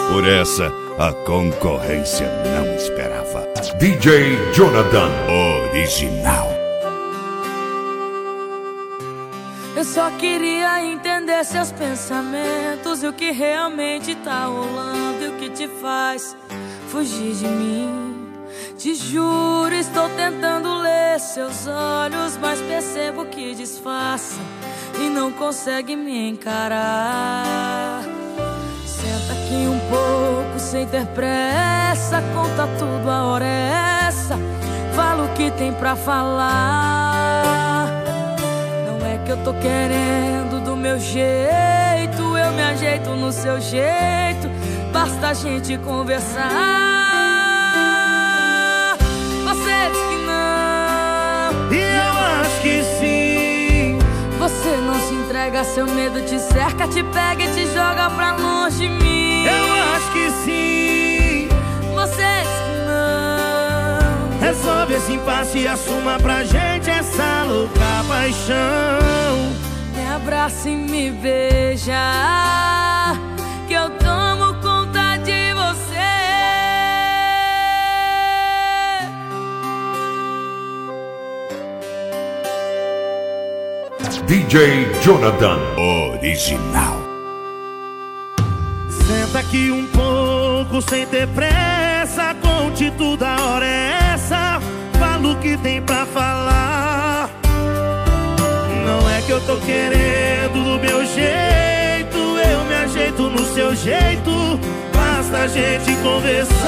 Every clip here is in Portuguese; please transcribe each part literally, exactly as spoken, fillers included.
Por essa, a concorrência não esperava. D J Jonathan Original. Eu só queria entender seus pensamentos e o que realmente tá rolando e o que te faz fugir de mim. Te juro, estou tentando ler seus olhos, mas percebo que disfarça e não consegue me encarar. Senta aqui um pouco sem ter pressa, conta tudo, a hora é essa. Fala o que tem pra falar. Não é que eu tô querendo do meu jeito, eu me ajeito no seu jeito, basta a gente conversar. Você diz que não, e eu acho que sim. Você não se entrega, seu medo te cerca, te pega e te joga pra longe de mim. Eu acho que sim. Você diz que não. Resolve esse impasse e assuma pra gente essa louca paixão. Me abraça e me beija, que eu tomo conta de você. D J Jonathan Original. Senta aqui um pouco sem ter pressa, conte tudo, a hora é essa. Fala o que tem pra falar. Não é que eu tô querendo do meu jeito, eu me ajeito no seu jeito, basta a gente conversar.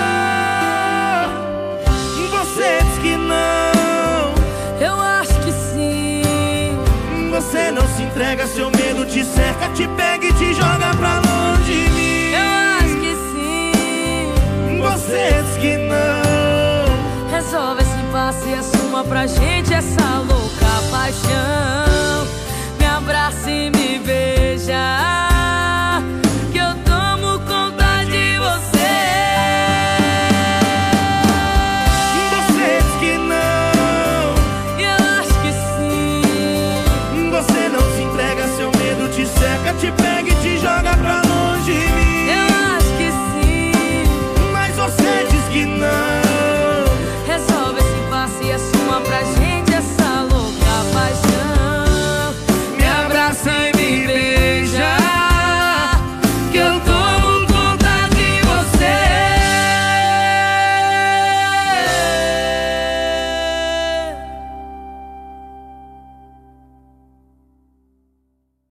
Você diz que não, Eu acho que sim. você não se entrega, seu medo te cerca, te pega e te joga pra longe de mim. Eu acho que sim. Você diz que não. Resolve esse impasse e assuma pra gente essa louca paixão. Me abraça e me